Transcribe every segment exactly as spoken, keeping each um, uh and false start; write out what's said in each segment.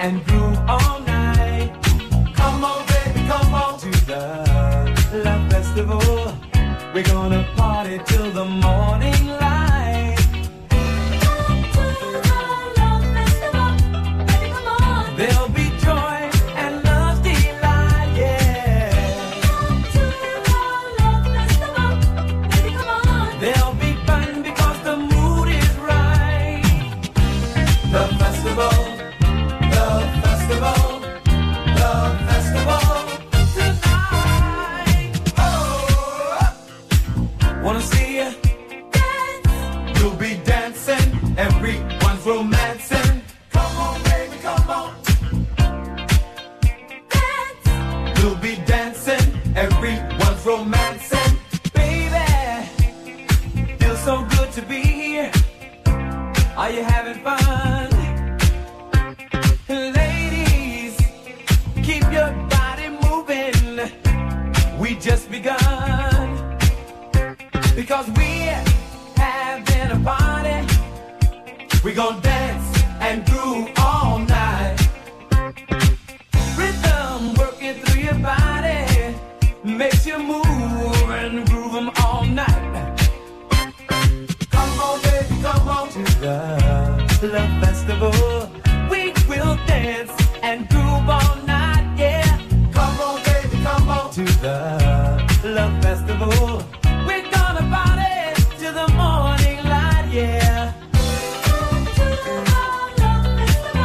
and groove all night. Come on, baby, come on to the Love Festival. We're gonna party till the morning light. Come to the Love Festival, baby, come on. There'll be joy and love's delight, yeah. Come to the Love Festival, baby, come on. There'll be fun because the mood is right. Love Festival, Love Festival, Love Festival tonight. Oh, wanna see you Dance, You'll be dancing, everyone's romancing. Come on, baby, come on. dance, You'll be dancing, everyone's romancing. Baby, feels so good to be here. Are you having fun? Ladies, keep your body moving. We just begun. Because we having a party. We gon' dance and groove all night. Rhythm working through your body makes you move and groove 'em all night. Come on, baby, come on to the Love Festival. We will dance and groove all night, yeah. Come on, baby, come on to the Love Festival. We're gonna party till the morning light, yeah. come to the Love Festival,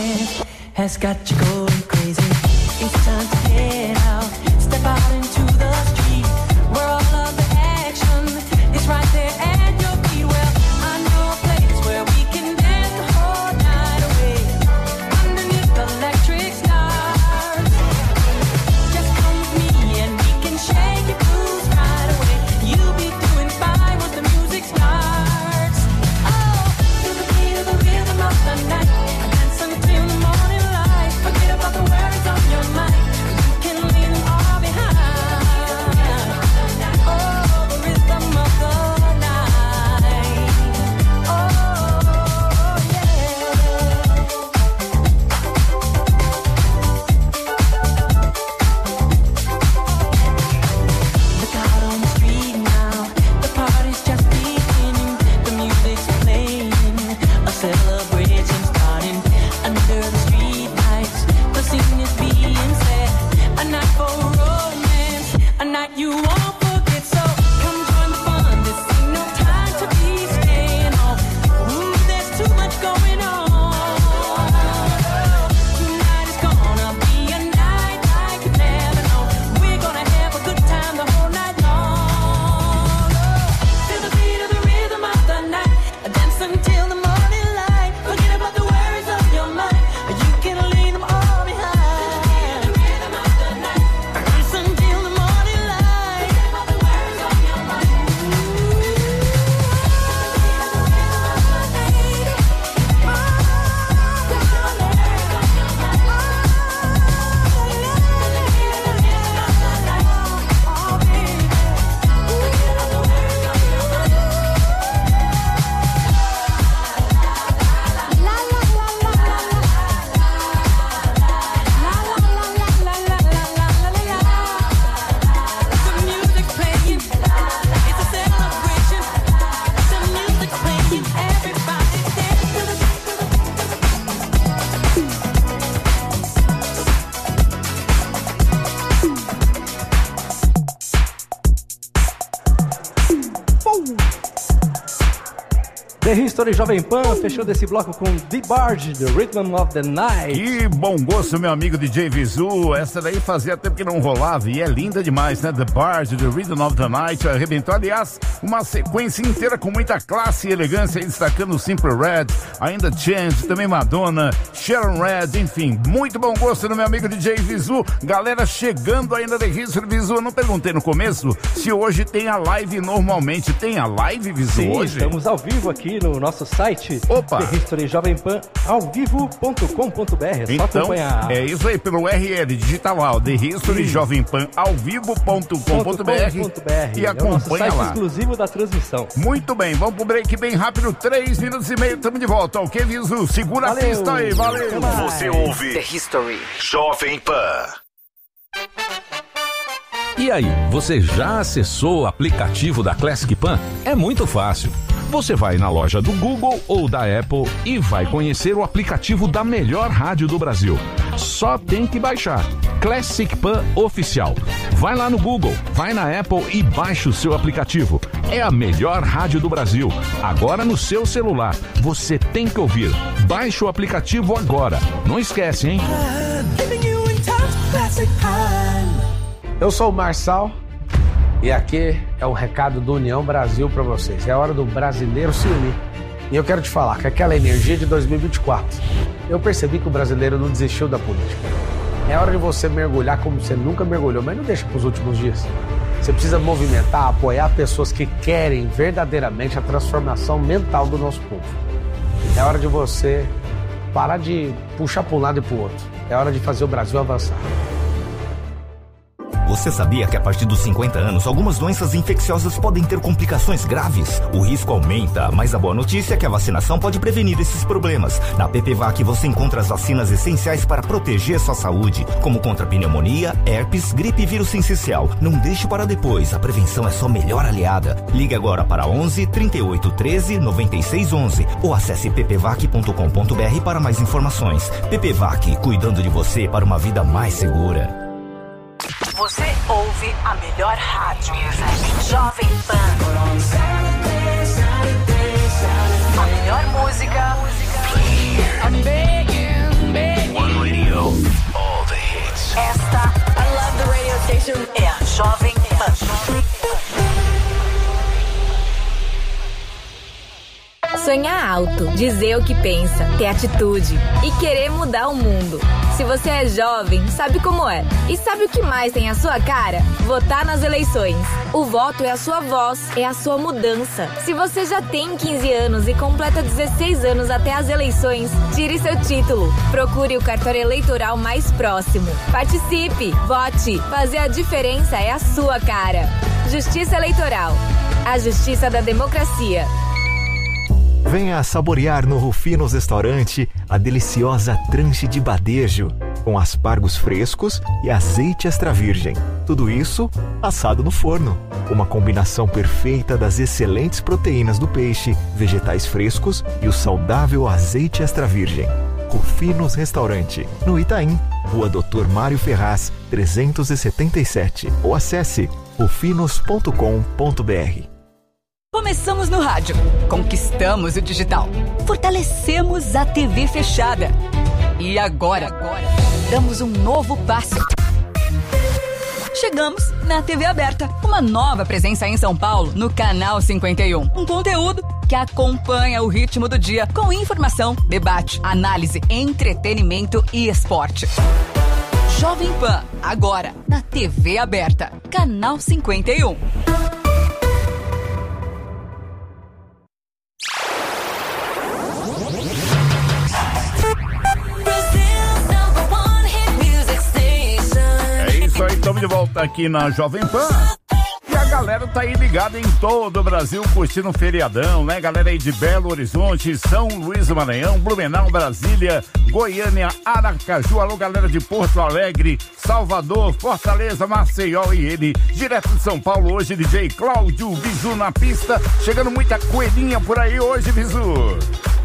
romance has got you going crazy. It's time to head out, step out into the street, where all of the action is right there at your feet. Well, I know a place where we can dance the whole night away, underneath the electric stars. Just come with me and we can shake your blues right away. You'll be doing fine once the music starts. Oh, to the beat of the rhythm of the night, dance until the morning light. Forget about the worries on your mind. You can leave them all behind. Oh, the rhythm of the night. Oh, yeah. Look out on the street now, the party's just beginning. The music's playing, a celebration starting under the street lights. The scene is being set, a night for romance, a night you won't forget. So come join the fun, this ain't no time to be staying home. Ooh, there's too much going on. Tonight is gonna be a night like you've never known. We're gonna have a good time the whole night long. To the beat of the rhythm of the night, dance until the morning light. Forget about the worries of your mind. You can leave them all behind. To the rhythm of the night, dance until the morning light. Forget about the worries of your mind. The music's playing, it's a celebration. The music's playing, everybody dance to the The History Jovem Pan, fechando esse bloco com The Barge, The Rhythm of the Night. Que bom gosto, meu amigo D J Vizu. Essa daí fazia tempo que não rolava e é linda demais, né? The Barge, The Rhythm of the Night. Arrebentou, aliás, uma sequência inteira com muita classe e elegância, destacando Simple Red, ainda Chance, também Madonna, Sharon Red, enfim, muito bom gosto no meu amigo D J Vizu. Galera chegando ainda The History Vizu. Eu não perguntei no começo se hoje tem a live normalmente. Tem a live, Vizu, Sim, hoje? estamos ao vivo aqui no nosso site. Opa! The History Jovem Pan ao vivo ponto com ponto b r. É só Então, acompanhar. é isso aí, pelo U R L, digita lá, The History Jovem Pan ao vivo ponto com ponto b r e É o nosso acompanha site lá. exclusivo da transmissão. Muito bem, vamos pro break bem rápido, três minutos e meio, estamos de volta, ok, Vizu? Segura Valeu. a pista aí, valeu! Até mais. Você ouve The History Jovem Pan. E aí, você já acessou o aplicativo da Classic Pan? É muito fácil. Você vai na loja do Google ou da Apple e vai conhecer o aplicativo da melhor rádio do Brasil. Só tem que baixar. Classic Pan Oficial. Vai lá no Google, vai na Apple e baixa o seu aplicativo. É a melhor rádio do Brasil. Agora no seu celular. Você tem que ouvir. Baixe o aplicativo agora. Não esquece, hein? Eu sou o Marçal e aqui é o recado do União Brasil para vocês. É hora do brasileiro se unir. E eu quero te falar que aquela energia de dois mil e vinte e quatro, eu percebi que o brasileiro não desistiu da política. É hora de você mergulhar como você nunca mergulhou, mas não deixa para os últimos dias. Você precisa movimentar, apoiar pessoas que querem verdadeiramente a transformação mental do nosso povo. É hora de você parar de puxar para um lado e para o outro. É hora de fazer o Brasil avançar. Você sabia que a partir dos cinquenta anos, algumas doenças infecciosas podem ter complicações graves? O risco aumenta, mas a boa notícia é que a vacinação pode prevenir esses problemas. Na P P V A C você encontra as vacinas essenciais para proteger sua saúde, como contra pneumonia, herpes, gripe e vírus sincicial. Não deixe para depois, a prevenção é sua melhor aliada. Ligue agora para onze, trinta e oito, treze, noventa e seis, onze ou acesse p p vac ponto com ponto b r para mais informações. P P V A C, cuidando de você para uma vida mais segura. Você ouve a melhor rádio. Jovem Pan. A melhor música. I'm begging, begging. alto, dizer o que pensa, ter atitude e querer mudar o mundo. Se você é jovem, sabe como é. E sabe o que mais tem a sua cara? Votar nas eleições. O voto é a sua voz, é a sua mudança. Se você já tem quinze anos e completa dezesseis anos até as eleições, tire seu título. Procure o cartório eleitoral mais próximo. Participe, vote. Fazer a diferença é a sua cara. Justiça Eleitoral. A justiça da democracia. Venha saborear no Rufinos Restaurante a deliciosa tranche de badejo, com aspargos frescos e azeite extra virgem. Tudo isso assado no forno. Uma combinação perfeita das excelentes proteínas do peixe, vegetais frescos e o saudável azeite extra virgem. Rufinos Restaurante, no Itaim, Rua doutor Mário Ferraz, trezentos e setenta e sete. Ou acesse rufinos ponto com ponto br. Começamos no rádio, conquistamos o digital, fortalecemos a T V fechada. E agora, agora, damos um novo passo. Chegamos na T V aberta, uma nova presença em São Paulo, no Canal cinquenta e um. Um conteúdo que acompanha o ritmo do dia, com informação, debate, análise, entretenimento e esporte. Jovem Pan, agora, na T V aberta, Canal cinquenta e um. Estamos de volta aqui na Jovem Pan. E a galera tá aí ligada em todo o Brasil, curtindo um feriadão, né? Galera aí de Belo Horizonte, São Luís do Maranhão, Blumenau, Brasília, Goiânia, Aracaju, alô galera de Porto Alegre, Salvador, Fortaleza, Maceió e ele, direto de São Paulo hoje, D J Cláudio Visu na pista, chegando muita coelhinha por aí hoje, Visu.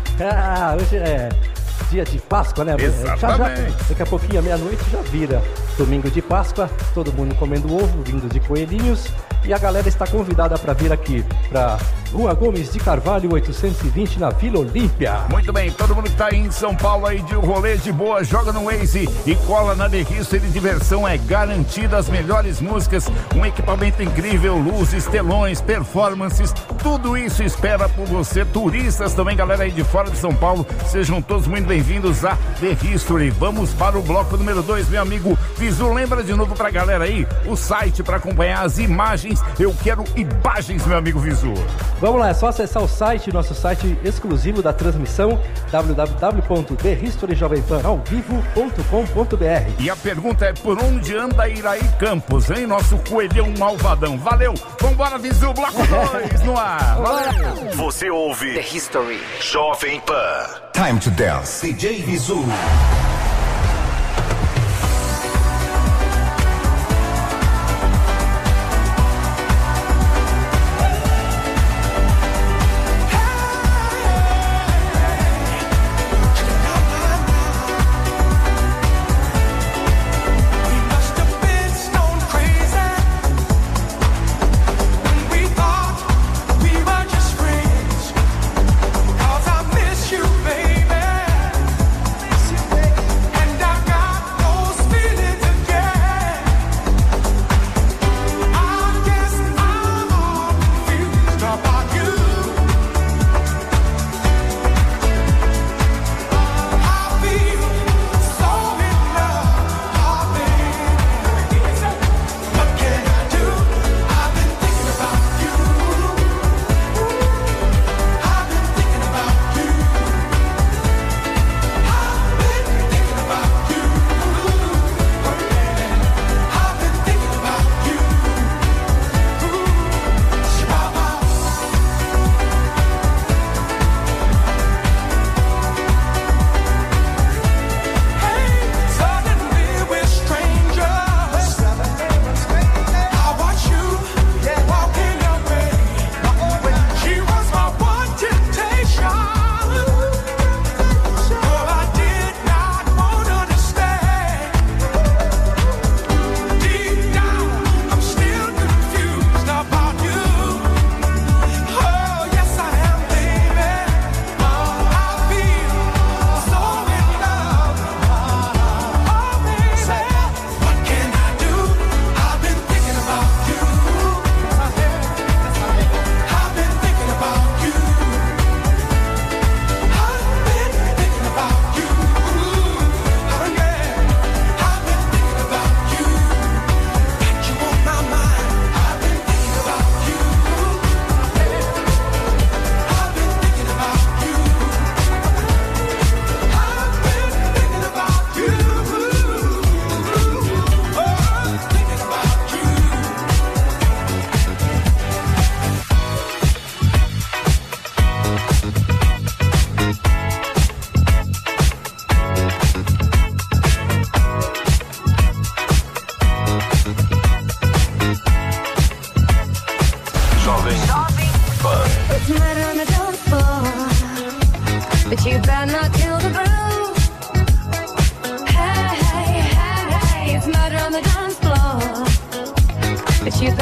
Ah, hoje é dia de Páscoa, né? Exatamente. Já, já, daqui a pouquinho, à meia-noite, já vira domingo de Páscoa, todo mundo comendo ovo, vindo de coelhinhos. E a galera está convidada para vir aqui para Rua Gomes de Carvalho, oitocentos e vinte, na Vila Olímpia. Muito bem, todo mundo que está aí em São Paulo aí de rolê de boa, joga no Waze e cola na The History. Diversão é garantida, as melhores músicas, um equipamento incrível, luzes, telões, performances, tudo isso espera por você. Turistas também, galera aí de fora de São Paulo, sejam todos muito bem-vindos a The History. Vamos para o bloco número dois, meu amigo Visu. Lembra de novo pra galera aí o site para acompanhar as imagens. Eu quero imagens, meu amigo Visu. Vamos lá, é só acessar o site, nosso site exclusivo da transmissão, w w w ponto the history jovem pan ao vivo ponto com ponto b r. E a pergunta é: por onde anda Iraí Campos, hein? Nosso coelhão malvadão. Valeu! Vambora, Visu, bloco dois no ar. Valeu! Você ouve The History Jovem Pan. Time to dance. D J Visu. Cause I miss you, baby. Miss you, baby.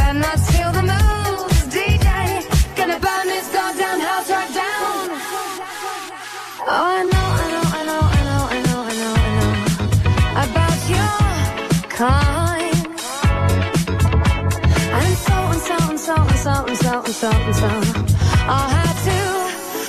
better not steal the moves, D J. Gonna burn this goddamn house right down. Oh, I know, I know, I know, I know, I know, I know, I know about your kind. And so and so and so and so and so and so and so I'll have to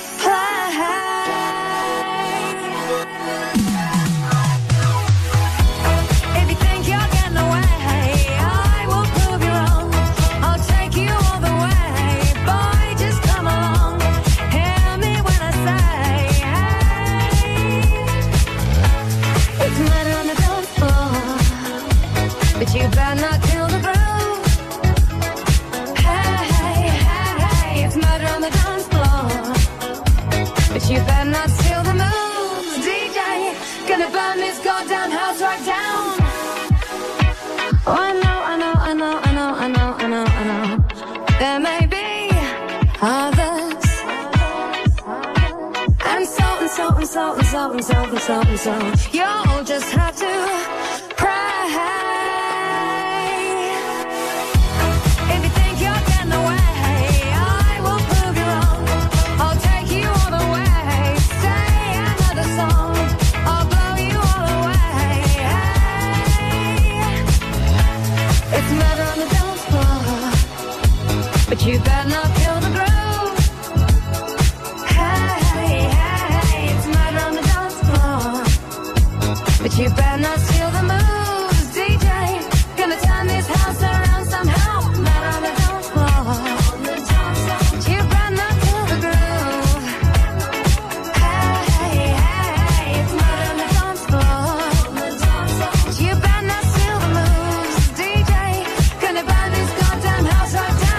you better not kill the groove. Hey, hey, hey, hey, it's murder on the dance floor. But you better not steal the moves, D J. Gonna burn this goddamn house right down. Oh, I know, I know, I know, I know, I know, I know, I know. There may be others. And so and so and so and so and so and so and so. You'll just have to pray. But you better not kill the groove. Hey, hey, hey, it's murder on the dance floor. But you better not steal the moves, D J. Gonna turn this house around somehow. Murder on the dance floor. But you better not kill the groove. Hey, hey, hey, it's murder on the dance floor. But you better not steal the moves, D J. Gonna burn this goddamn house right down.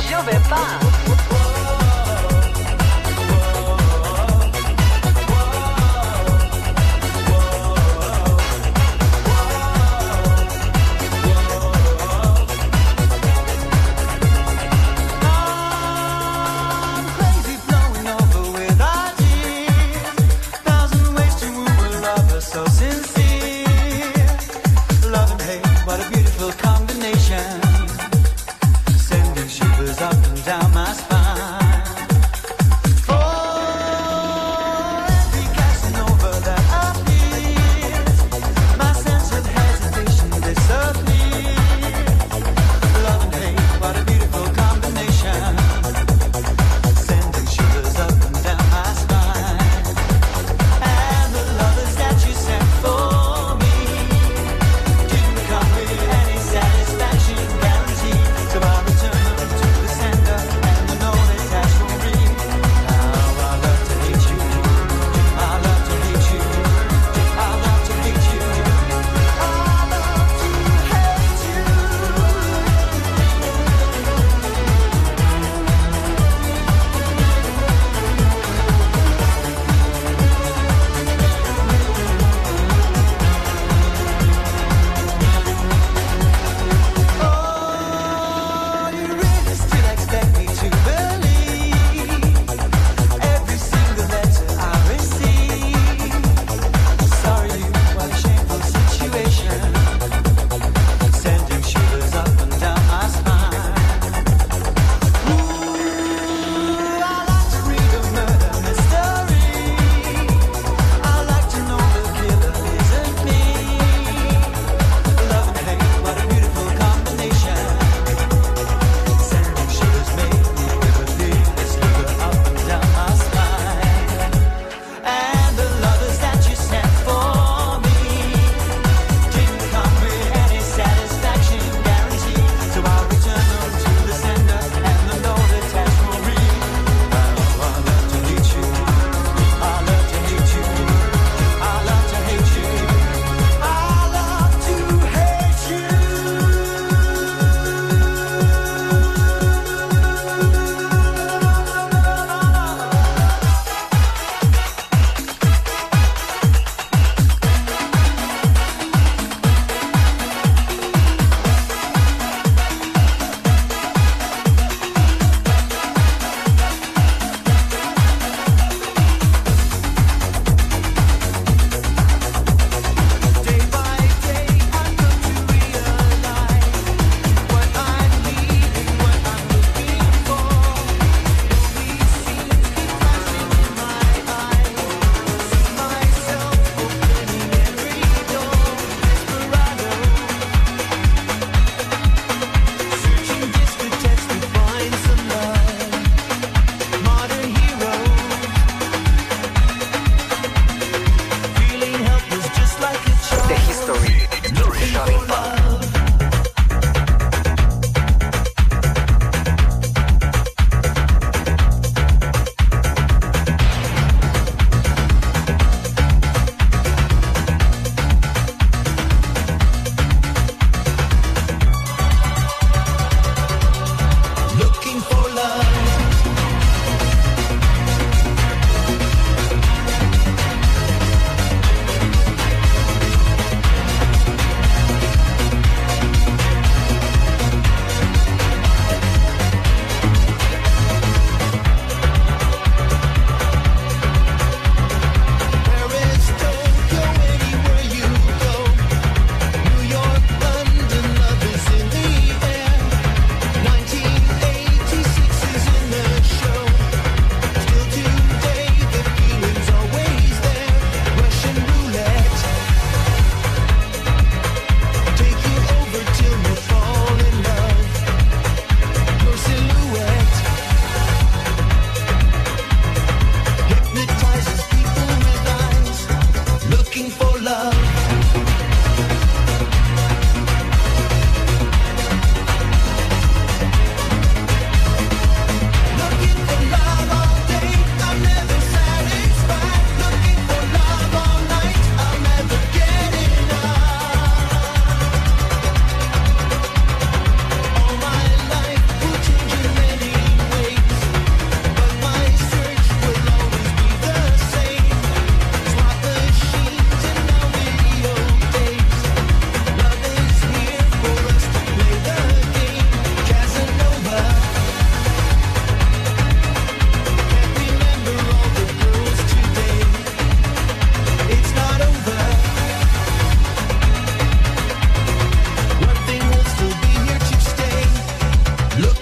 Jovem Pan. So sincere, love and hate, what a beautiful combination, sending shivers up and down my spine.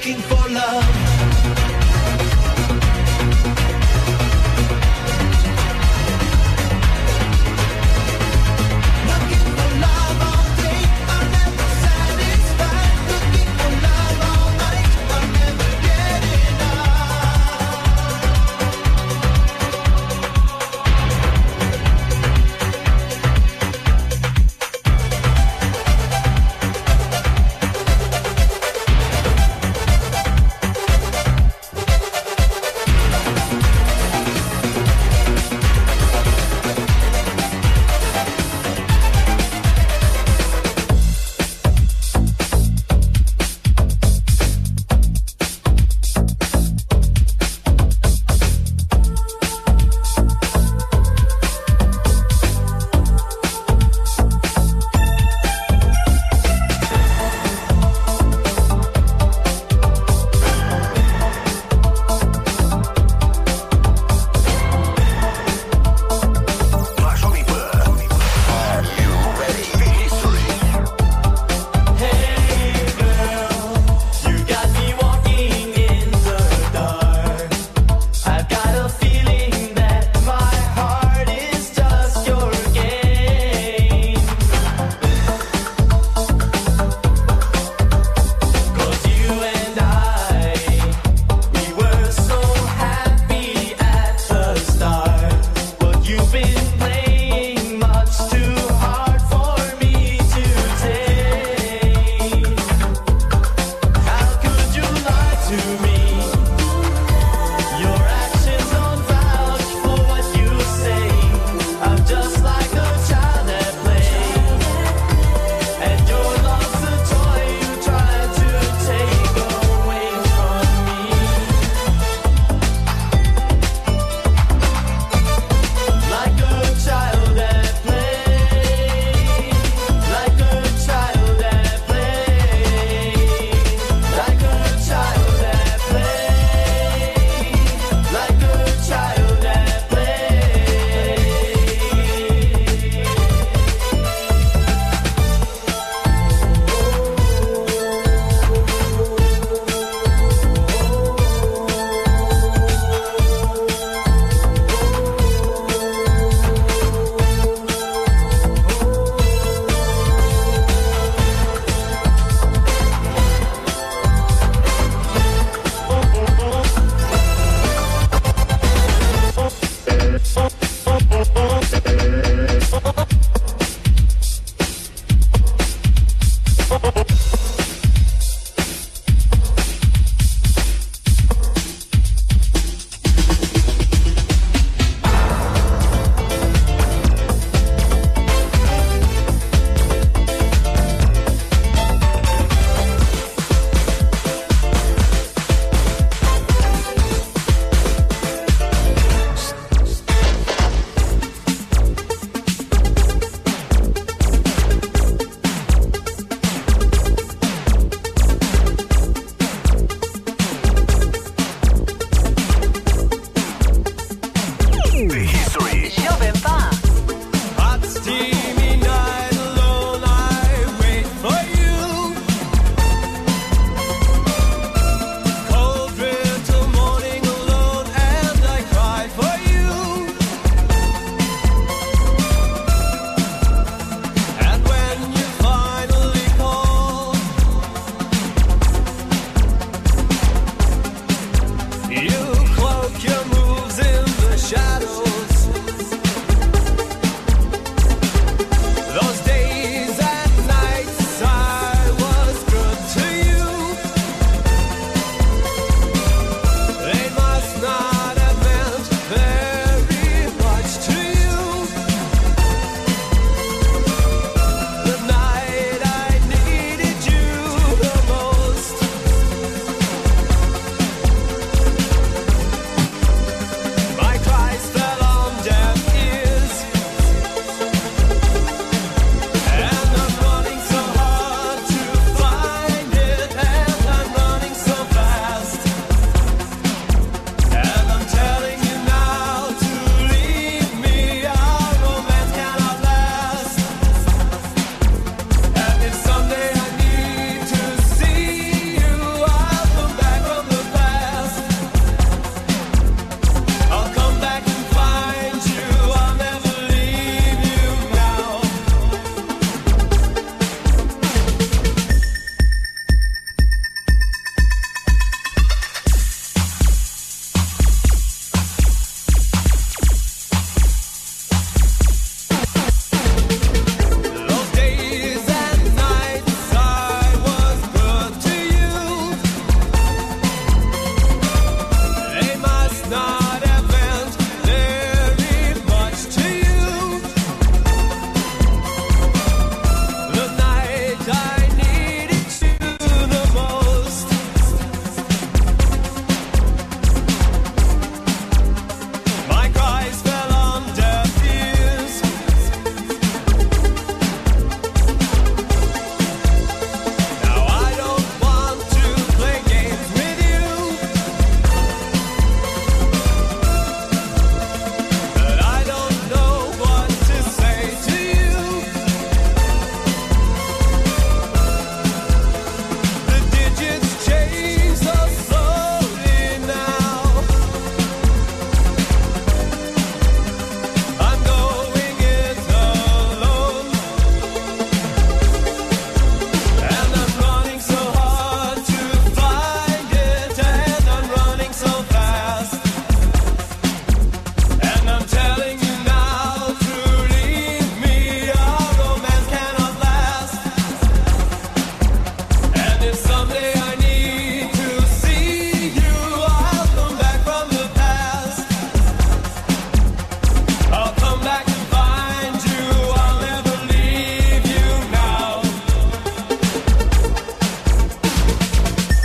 looking for love.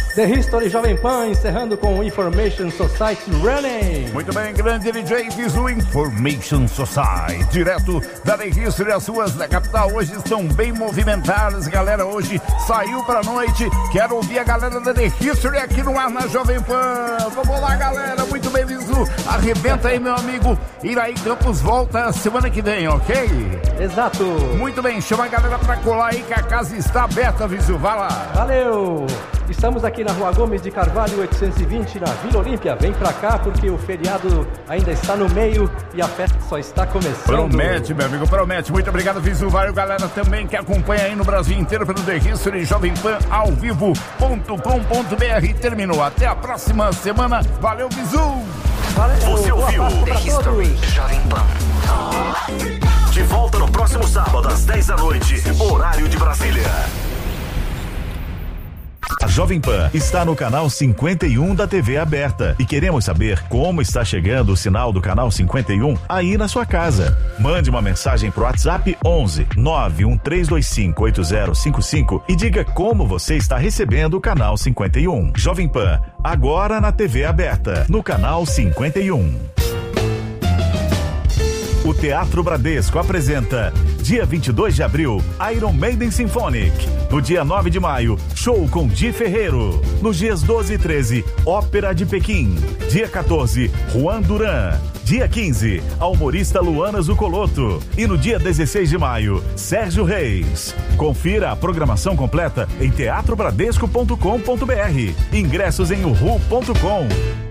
The History Jovem Pan, encerrando com Information Society Running. Muito bem, grande D J Visu, Information Society, direto da The History. As ruas da capital hoje estão bem movimentadas. Galera, hoje saiu pra noite. Quero ouvir a galera da The History aqui no ar na Jovem Pan. Vamos lá, galera. Muito bem, Visu. Arrebenta aí, meu amigo. Iraí Campos volta semana que vem, ok? Exato. Muito bem, chama a galera pra colar aí que a casa está aberta, Visu. Vai lá. Valeu. Estamos aqui na Rua Gomes de Carvalho, oitocentos e vinte, na Vila Olímpia. Vem pra cá porque o feriado ainda está no meio e a festa só está começando. Promete, meu amigo, promete. Muito obrigado, Visu. Valeu, galera, também que acompanha aí no Brasil inteiro pelo The History Jovem Pan ao vivo ponto com ponto b r. Terminou. Até a próxima semana. Valeu, Visu. Valeu. Você ouviu The History Jovem Pan. De volta no próximo sábado às dez da noite, horário de Brasília. A Jovem Pan está no canal cinquenta e um da T V aberta e queremos saber como está chegando o sinal do canal cinquenta e um aí na sua casa. Mande uma mensagem pro WhatsApp onze nove um três dois cinco oito zero cinco cinco e diga como você está recebendo o canal cinquenta e um. Jovem Pan, agora na T V aberta, no canal cinquenta e um. O Teatro Bradesco apresenta, dia vinte e dois de abril, Iron Maiden Symphonic. No dia nove de maio, show com Di Ferreiro. Nos dias doze e treze, Ópera de Pequim. Dia quatorze, Juan Duran. Dia quinze, a humorista Luana Zucoloto. E no dia dezesseis de maio, Sérgio Reis. Confira a programação completa em teatro bradesco ponto com ponto b r. Ingressos em uhu ponto com.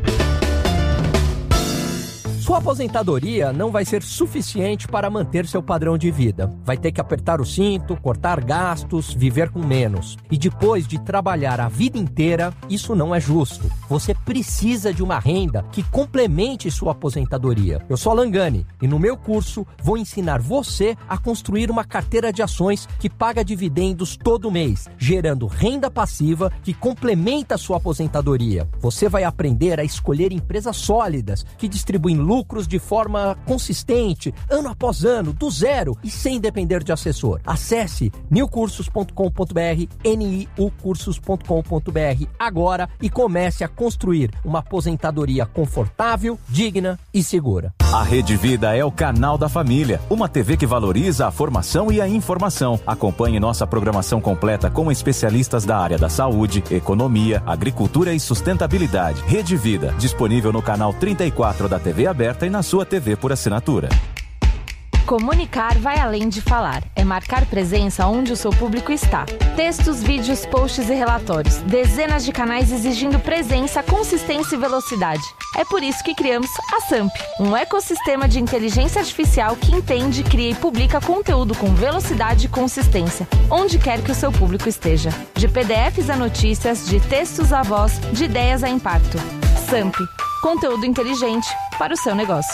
Sua aposentadoria não vai ser suficiente para manter seu padrão de vida. Vai ter que apertar o cinto, cortar gastos, viver com menos. E depois de trabalhar a vida inteira, isso não é justo. Você precisa de uma renda que complemente sua aposentadoria. Eu sou Alan Gani e no meu curso vou ensinar você a construir uma carteira de ações que paga dividendos todo mês, gerando renda passiva que complementa sua aposentadoria. Você vai aprender a escolher empresas sólidas que distribuem lucros lucros de forma consistente, ano após ano, do zero e sem depender de assessor. Acesse new cursos ponto com ponto b r, n i u cursos ponto com ponto b r agora e comece a construir uma aposentadoria confortável, digna e segura. A Rede Vida é o canal da família, uma T V que valoriza a formação e a informação. Acompanhe nossa programação completa com especialistas da área da saúde, economia, agricultura e sustentabilidade. Rede Vida, disponível no canal trinta e quatro da T V aberta e na sua T V por assinatura. Comunicar vai além de falar. É marcar presença onde o seu público está. Textos, vídeos, posts e relatórios. Dezenas de canais exigindo presença, consistência e velocidade. É por isso que criamos a Samp, um ecossistema de inteligência artificial que entende, cria e publica conteúdo com velocidade e consistência, onde quer que o seu público esteja. De P D Fs a notícias, de textos a voz, de ideias a impacto. Samp, conteúdo inteligente para o seu negócio.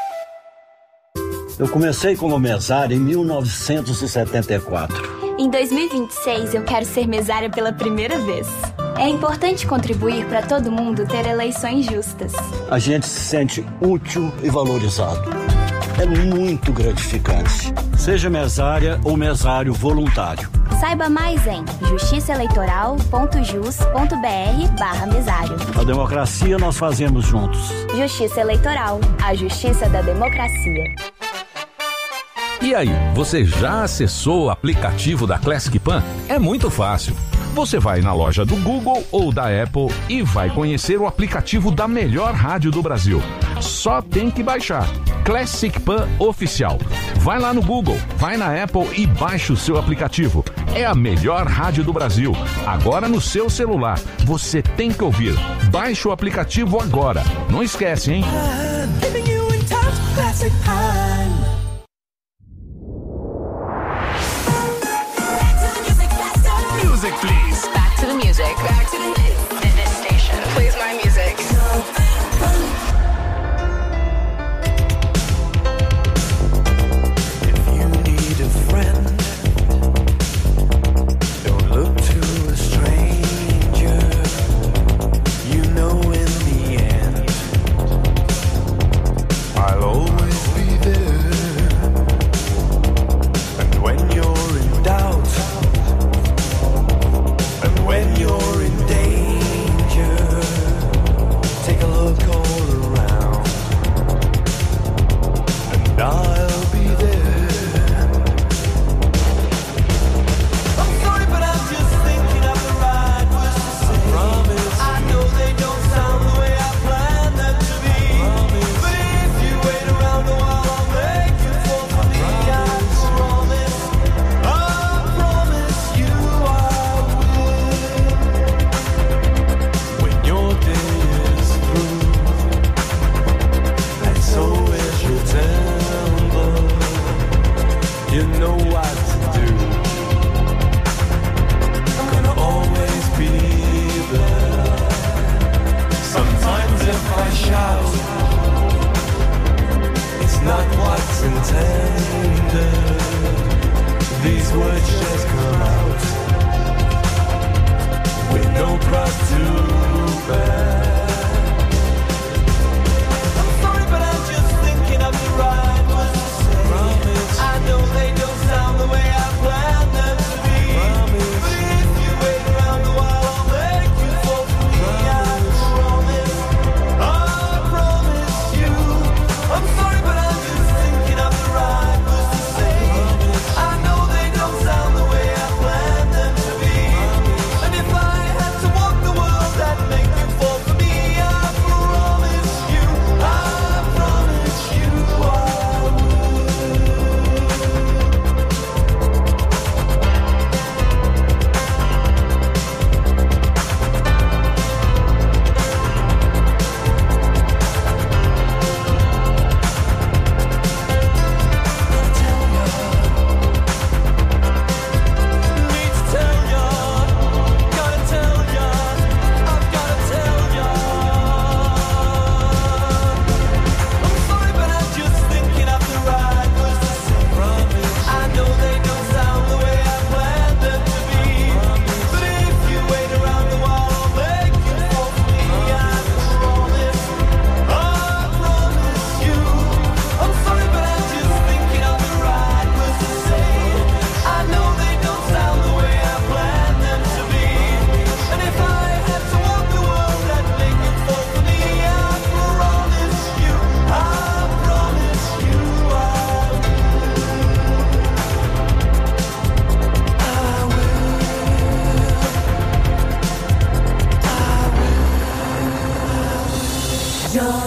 Eu comecei como mesário em mil novecentos e setenta e quatro. Em dois mil e vinte e seis, eu quero ser mesária pela primeira vez. É importante contribuir para todo mundo ter eleições justas. A gente se sente útil e valorizado. É muito gratificante. Seja mesária ou mesário voluntário. Saiba mais em justiça eleitoral ponto jus ponto b r barra mesário. A democracia nós fazemos juntos. Justiça Eleitoral, a justiça da democracia. E aí, você já acessou o aplicativo da Classic Pan? É muito fácil. Você vai na loja do Google ou da Apple e vai conhecer o aplicativo da melhor rádio do Brasil. Só tem que baixar. Classic Pan Oficial. Vai lá no Google, vai na Apple e baixa o seu aplicativo. É a melhor rádio do Brasil. Agora no seu celular. Você tem que ouvir. Baixe o aplicativo agora. Não esquece, hein? Music, please. Back to the music. Back to the music. This station plays my music. If you need a friend, don't look to a stranger. You know in the end, I'll always be there. And when you're in doubt, and when you're in blind. Sometimes if I shout, it's not what's intended. These words just come out with no cross to bear. I'm sorry, but I'm just thinking of the right words to say. Promise. I know they don't sound the way I planned them to be. Promise. But if you wait around a while, I'll make you fall for me. Promise. I promise, I promise you. I'm sorry, but I'm just thinking of the right words to say. Promise. I know they don't sound the way I planned them to be. Promise. And if I had to walk the world, that'd make you fall for me. I promise you, I promise you I would. Need to tell ya, gotta tell ya, I've gotta tell ya. I'm sorry, but I'm just thinking of the right words to say. Promise. I know they don't sound the way I planned them to be. Promise. But if you wait around a while, I'll make you fall for me. I promise, I promise you. I'm sorry, but I'm just thinking of the right words to say. I know they don't sound the way I planned them to be. And if I had to walk the world, that'd make you fall for me. I promise you, I promise you I will. I will. I will.